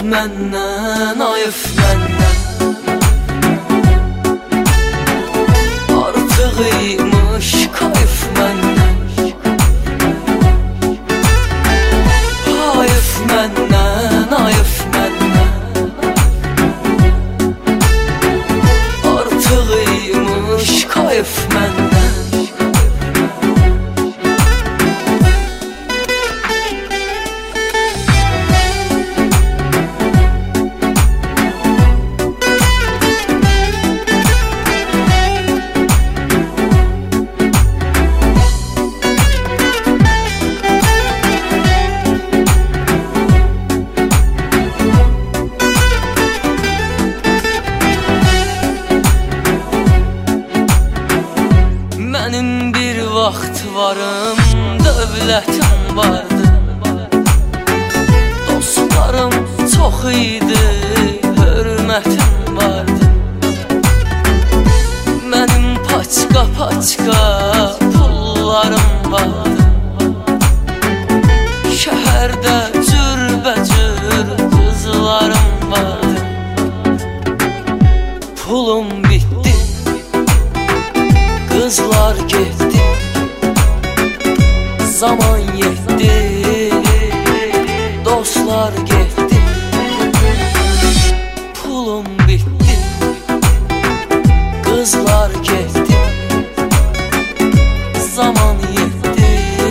məndən, ayıf məndən. Artıq imiş kayıf məndən. Ayıf məndən, ayıf məndən. Artıq imiş kayıf məndən. Mənim bir vaxt varım, dövlətim vardı. Dostlarım çox idi, hörmətim vardı. Mənim paçka pullarım vardı. Şəhərdə cürbəcür qızlarım vardı. Pulum bitdi, kızlar getdi, zaman yetdi, dostlar getdi. Pulum bitdi, kızlar getdi, zaman yetdi,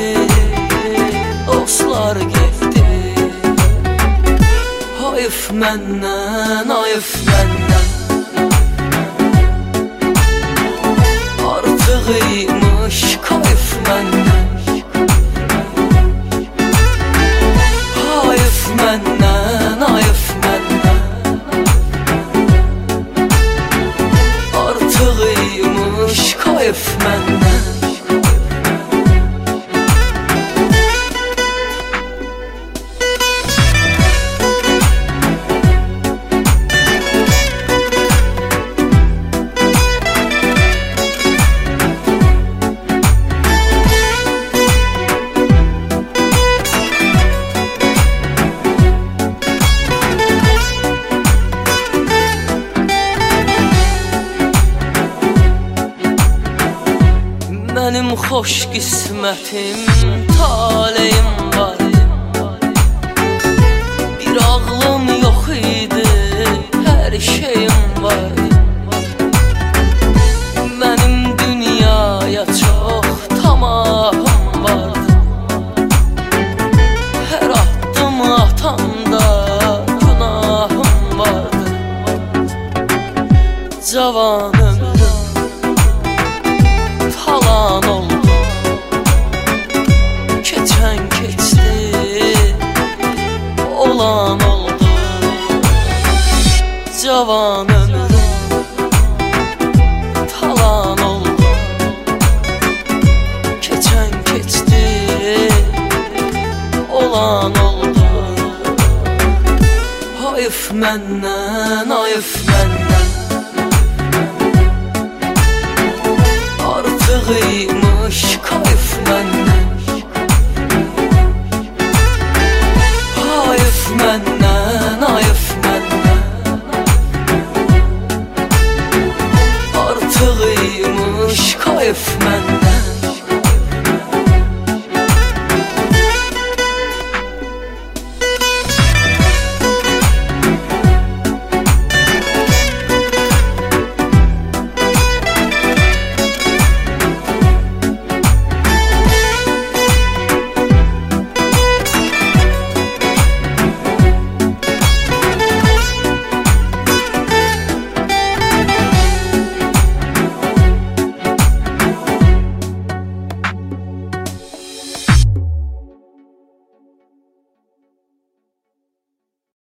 dostlar getdi. Ayıf məndən, ayıf məndən. Artıq imiş kayıf məndən. Ayıf məndən, ayıf məndən. Artıq imiş kayıf məndən. Mənim xoş qismətim, taleyim var. Bir ağlım yox idi, hər şeyim var. Mənim dünyaya çox tamahım vardı. Hər addım atanda günahım vardı. Cavan ömrüm talan oldu, keçən keçdi, olan oldu. Cavan ömrüm talan oldu, keçən keçdi, olan oldu. Ayıf məndən, ayıf məndən. Artıq imiş